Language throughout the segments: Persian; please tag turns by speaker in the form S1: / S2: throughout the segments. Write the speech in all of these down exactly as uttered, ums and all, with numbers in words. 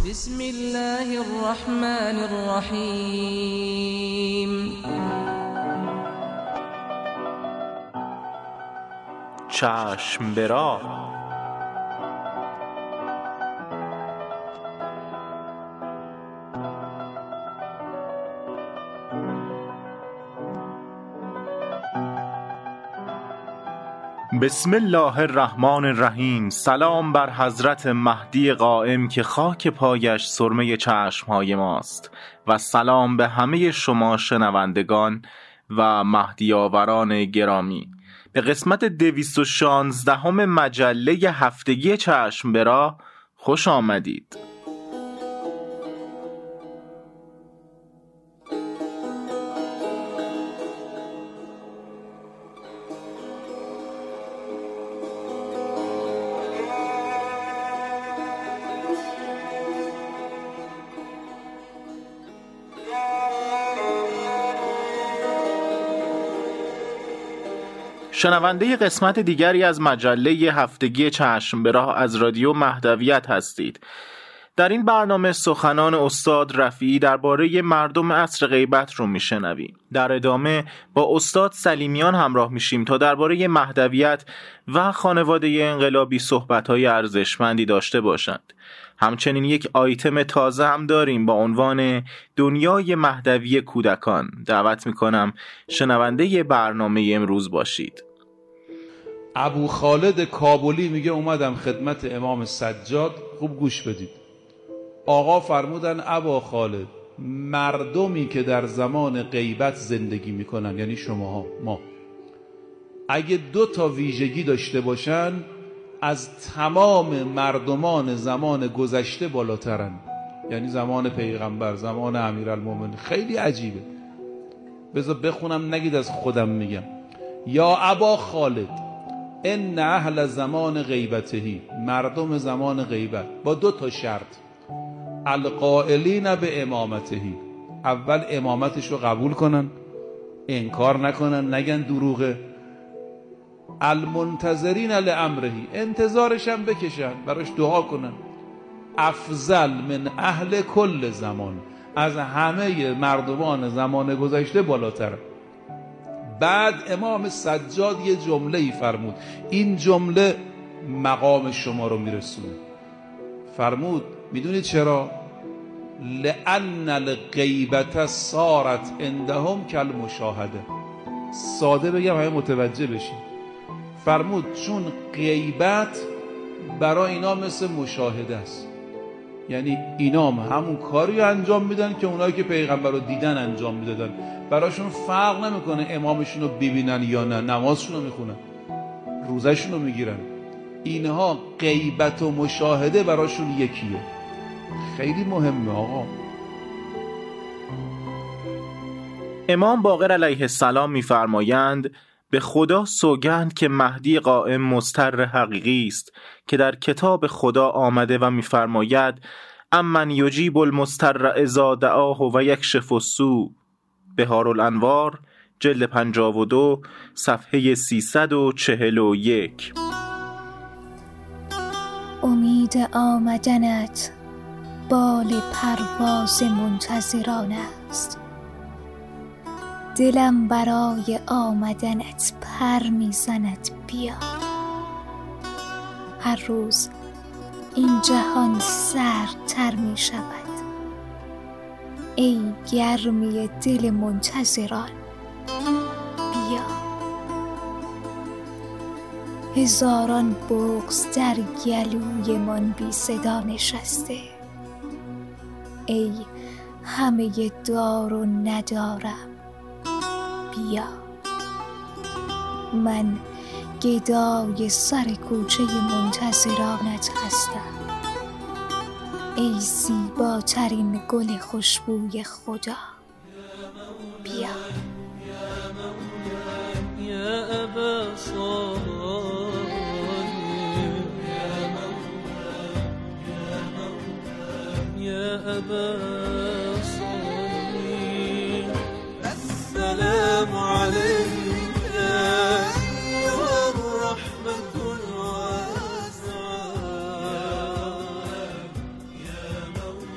S1: بسم الله الرحمن الرحیم.
S2: چشم به راه. بسم الله الرحمن الرحیم. سلام بر حضرت مهدی قائم که خاک پایش سرمه چشمهای ماست و سلام به همه شما شنوندگان و مهدیاوران گرامی. به قسمت دویست و شانزدهم مجله هفتگی چشم به راه خوش آمدید. شنونده قسمت دیگری از مجله هفتگی چشم به راه از رادیو مهدویت هستید. در این برنامه سخنان استاد رفیعی درباره مردم عصر غیبت رو میشنویم. در ادامه با استاد سلیمیان همراه میشیم تا درباره مهدویت و خانواده انقلابی صحبت‌های ارزشمندی داشته باشند. همچنین یک آیتم تازه هم داریم با عنوان دنیای مهدوی کودکان. دعوت میکنم شنونده برنامه امروز باشید.
S3: ابو خالد کابلی میگه اومدم خدمت امام سجاد. خوب گوش بدید. آقا فرمودن ابا خالد، مردمی که در زمان غیبت زندگی میکنن، یعنی شماها، ما، اگه دو تا ویژگی داشته باشن از تمام مردمان زمان گذشته بالاترن. یعنی زمان پیغمبر، زمان امیرالمومنین. خیلی عجیبه. بذار بخونم نگید از خودم میگم. یا ابا خالد ان اهل زمان غیبتهی، مردم زمان غیبت با دو تا شرط. القائلین به امامتهی، اول امامتش رو قبول کنن، انکار نکنن، نگن دروغه. المنتظرین لامرهی، انتظارش هم بکشن، براش دعا کنن. افضل من اهل کل زمان، از همه مردمان زمان گذشته بالاتر. بعد امام سجاد یه جمله ای فرمود، این جمله مقام شما رو میرسونه. فرمود میدونید چرا؟ لأن الغیبت صارت عندهم کالمشاهده. ساده بگم همه متوجه بشین. فرمود چون غیبت برای اینا مثل مشاهده است. یعنی اینا هم همون کاری انجام میدن که اونایی که پیغمبر رو دیدن انجام میدادن. براشون فرق نمیکنه امامشون رو ببینن یا نه، نمازشون رو میخونن، روزشون رو میگیرن. اینها غیبت و مشاهده براشون یکیه. خیلی مهمه آقا.
S2: امام باقر علیه السلام می‌فرمایند به خدا سوگند که مهدی قائم مضطر حقیقی است که در کتاب خدا آمده و می‌فرماید امن یجیب المضطر اذا دعاه و یکشف السوء. بهارالانوار جلد پنجاه و دو صفحه سیصد و چهل و یک.
S4: امید آمدنت بال پرواز منتظران است. دلم برای آمدنت پر میزند بیا. هر روز این جهان سردتر می شود. ای گرمی دل منتظران بیا. هزاران بغض در گلوی من بی صدا نشسته. ای همه دار و ندارم بیا. من گدای سر کوچه منتظرانت هستم. ای زیباترین گل خوشبوی خدا بیا.
S5: یا ابا صالح یا ابا صالح السلام علیک یا الرحمة الواسعة یا مولا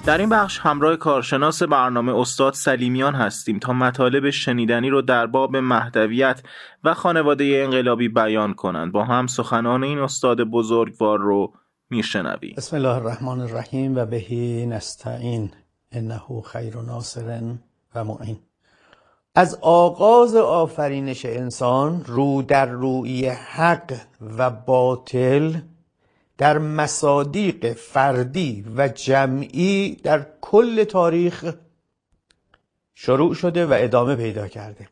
S2: در این بخش همراه کارشناس برنامه استاد سلیمیان هستیم تا مطالب شنیدنی رو در باب مهدویت و خانواده انقلابی بیان کنند. با هم سخنان این استاد بزرگوار رو میشنویم.
S6: بسم الله الرحمن الرحیم و بهی نستعین انه خیر ناصر و معین. از آغاز آفرینش انسان رو در روی حق و باطل در مصادیق فردی و جمعی در کل تاریخ شروع شده و ادامه پیدا کرده.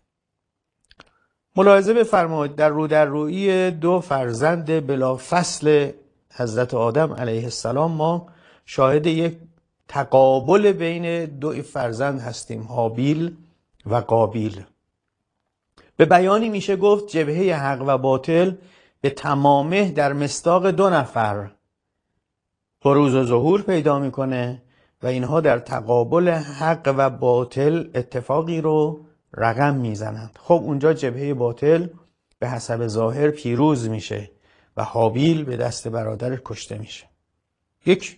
S6: ملاحظه بفرمایید در رو در روی دو فرزند بلافصل حضرت آدم علیه السلام ما شاهد یک تقابل بین دو فرزند هستیم، هابیل و قابیل. به بیانی میشه گفت جبهه حق و باطل به تمامه در مصداق دو نفر بروز و ظهور پیدا میکنه و اینها در تقابل حق و باطل اتفاقی رو رقم میزنند. خب اونجا جبهه باطل به حسب ظاهر پیروز میشه و هابیل به دست برادرش کشته میشه. یک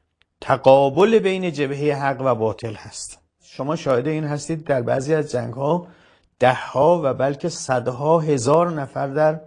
S6: تقابل بین جبهه حق و باطل هست. شما شاهد این هستید در بعضی از جنگ ها ده ها و بلکه صدها هزار نفر در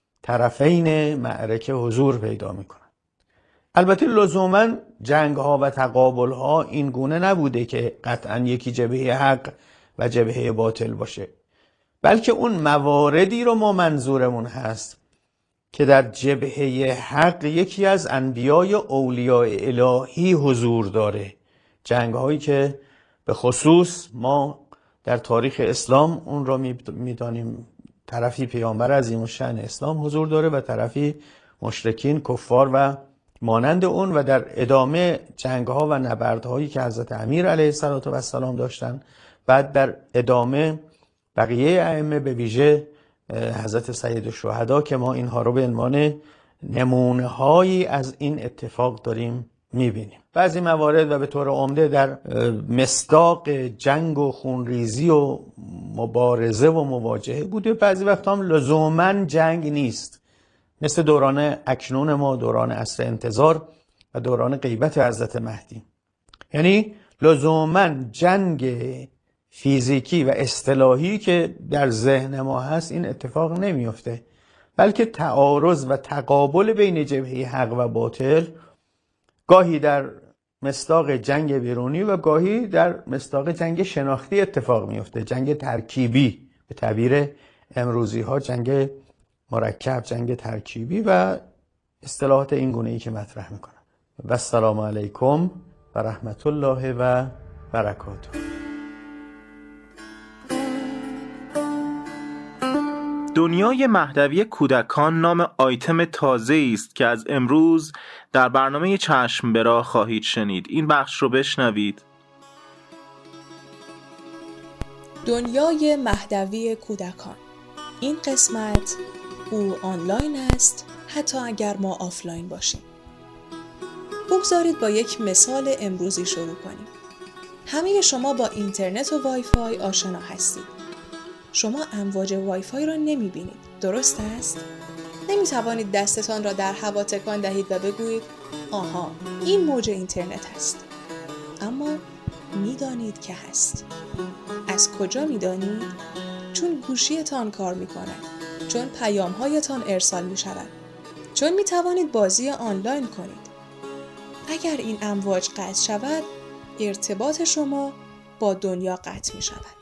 S6: طرفین معرکه حضور پیدا میکنن. البته لزوما جنگ ها و تقابل ها این گونه نبوده که قطعا یکی جبهه حق و جبهه باطل باشه، بلکه اون مواردی رو ما منظورمون هست که در جبهه حق یکی از انبیای اولیاء الهی حضور داره. جنگ هایی که به خصوص ما در تاریخ اسلام اون رو میدانیم طرفی پیامبر عظیم الشأن اسلام حضور داره و طرفی مشرکین کفار و مانند اون، و در ادامه جنگ ها و نبرد هایی که حضرت امیر علیه السلام داشتن، بعد در ادامه بقیه ائمه به ویژه حضرت سید الشهدا که ما اینها رو به عنوان نمونه هایی از این اتفاق داریم میبینیم. بعضی موارد و به طور عمده در مصداق جنگ و خونریزی و مبارزه و مواجهه بوده. بعضی وقت هم لزوما جنگ نیست، مثل دوران اکنون ما، دوران عصر انتظار و دوران غیبت حضرت مهدی. یعنی لزوما جنگ فیزیکی و اصطلاحی که در ذهن ما هست این اتفاق نمیفته، بلکه تعارض و تقابل بین جبهه حق و باطل گاهی در مصداق جنگ بیرونی و گاهی در مصداق جنگ شناختی اتفاق میفته، جنگ ترکیبی، به تعبیر امروزی ها جنگ مرکب، جنگ ترکیبی و اصطلاحات این گونه‌ای که مطرح میکنم. و السلام علیکم و رحمت الله و برکاته.
S2: دنیای مهدوی کودکان نام آیتم تازه‌ای است که از امروز در برنامه چشم به راه خواهید شنید. این بخش رو بشنوید.
S7: دنیای مهدوی کودکان. این قسمت او آنلاین است حتی اگر ما آفلاین باشیم. بگذارید با یک مثال امروزی شروع کنیم. همه شما با اینترنت و وای فای آشنا هستید. شما امواج وای فای را نمی بینید، درست است؟ نمی توانید دستتان را در هوا تکان دهید و بگویید آها این موج اینترنت است. اما می دانید که هست. از کجا می دانید؟ چون گوشیتان کار می کند، چون پیام هایتان ارسال می شود، چون می توانید بازی آنلاین کنید. اگر این امواج قطع شود، ارتباط شما با دنیا قطع می شود.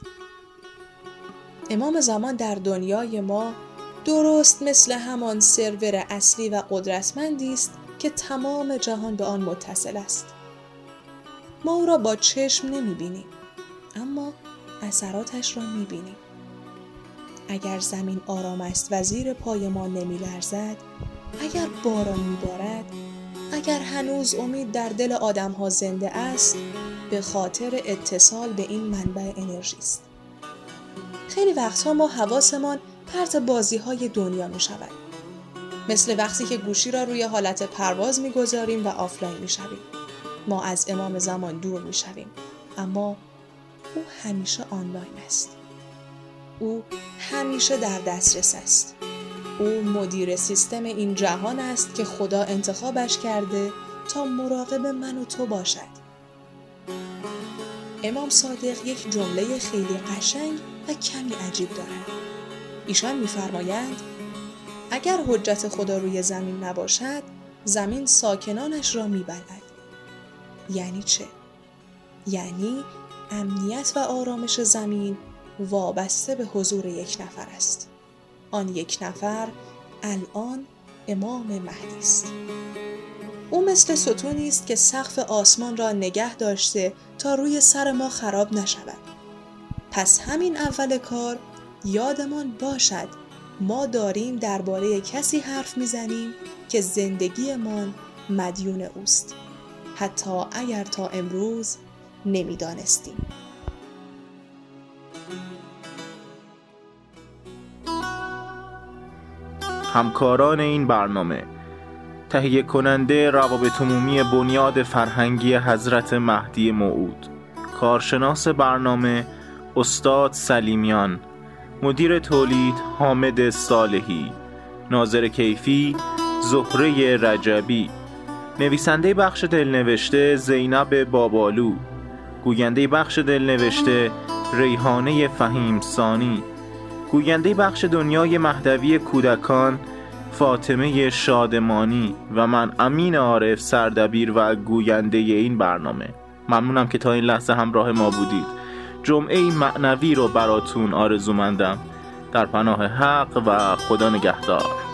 S7: امام زمان در دنیای ما درست مثل همان سرور اصلی و قدرتمندی است که تمام جهان به آن متصل است. ما او را با چشم نمی بینیم، اما اثراتش را می بینیم. اگر زمین آرام است و زیر پای ما نمی لرزد، اگر باران می بارد، اگر هنوز امید در دل آدم ها زنده است، به خاطر اتصال به این منبع انرژی است. خیلی وقتها ما حواسمان پرت بازی های دنیا می شود. مثل وقتی که گوشی را روی حالت پرواز می گذاریم و آفلاین می شویم. ما از امام زمان دور می شویم. اما او همیشه آنلاین است. او همیشه در دسترس است. او مدیر سیستم این جهان است که خدا انتخابش کرده تا مراقب من و تو باشد. امام صادق یک جمله خیلی قشنگ و کمی عجیب دارند. ایشان می‌فرمایند اگر حجت خدا روی زمین نباشد، زمین ساکنانش را می‌بلعد. یعنی چه؟ یعنی امنیت و آرامش زمین وابسته به حضور یک نفر است. آن یک نفر الان امام مهدی است. او مثل ستونی است که سقف آسمان را نگه داشته تا روی سر ما خراب نشود. پس همین اول کار یادمان باشد ما داریم درباره کسی حرف میزنیم که زندگیمان مدیون اوست، حتی اگر تا امروز نمیدانستیم.
S2: همکاران این برنامه: تهیه کننده روابط عمومی بنیاد فرهنگی حضرت مهدی موعود، کارشناس برنامه استاد سلیمیان، مدیر تولید حامد صالحی، ناظر کیفی زهره رجبی، نویسنده بخش دلنوشته زینب بابالو، گوینده بخش دلنوشته ریحانه فهیم ثانی، گوینده بخش دنیای مهدوی کودکان فاطمه شادمانی و من امین عارف سردبیر و گوینده این برنامه. ممنونم که تا این لحظه همراه ما بودید. جمعه معنوی رو براتون آرزومندم. در پناه حق و خدا نگهدار.